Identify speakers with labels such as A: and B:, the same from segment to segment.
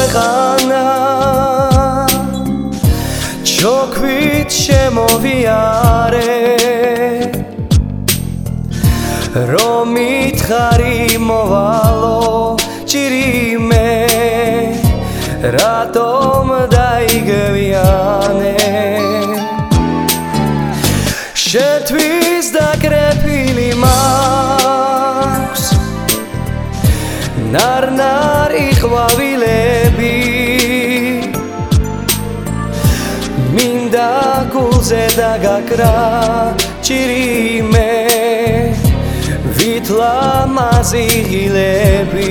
A: ქვეყანა ჩოქვით შემოვიარე რომ მითხარი მოვალო ჭირიმე რატომ დაიგვიანე შეთვის დაკრეფილი მაქვს ნარნარი ყვავილები მინდა გულზე დაგაკრა ჭირიმე ვითლამაზი ღილები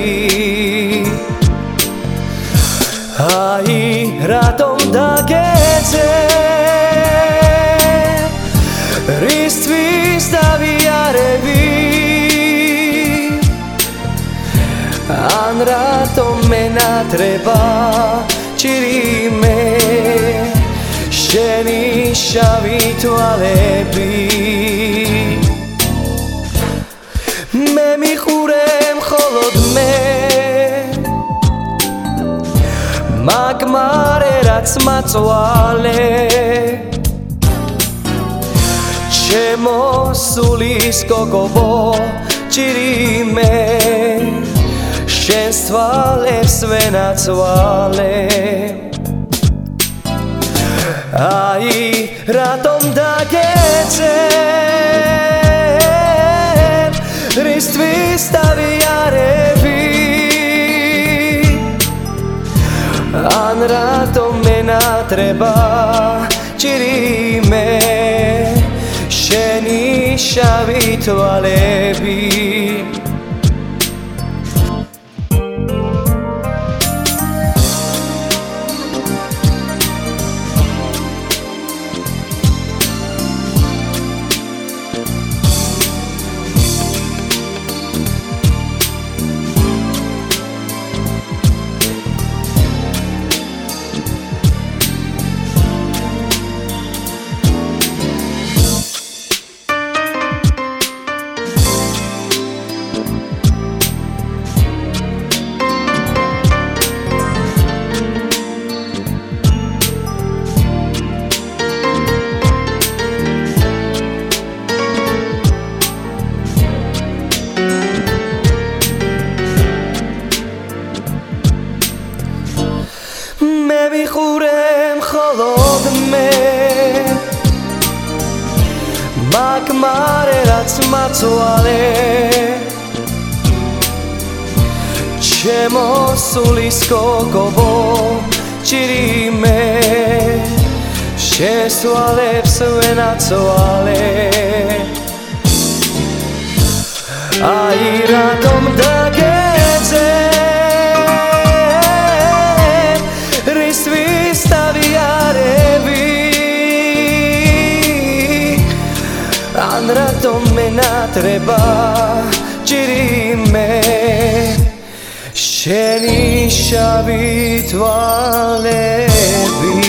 A: აი რატომ დაგეძე რისთვის დავიარები ან რატომ მენატრება ჭირიმე შენი შავი თვალები მე მიყურე მხოლოდ მე მაგმარე რაც მაწვალე ჩემო სულის გოგობო ჭირიმე შენს თვალებს ვენაცვალე აი რატომ დაგეძე რისთვის დავიარები ან რატომ მენატრება ჭირიმე შენი შავი თვალები მიყურე მხოლოდ მე მაგმარე რაც მაწვალე ჩემო სულის გოგობო ჭირიმე შენს თვალებს ვენაცვალე აი რატომ დაგეძე რისთვის დავიარები ან რატომ მენატრება ჭირიმე შენი შავი თვალები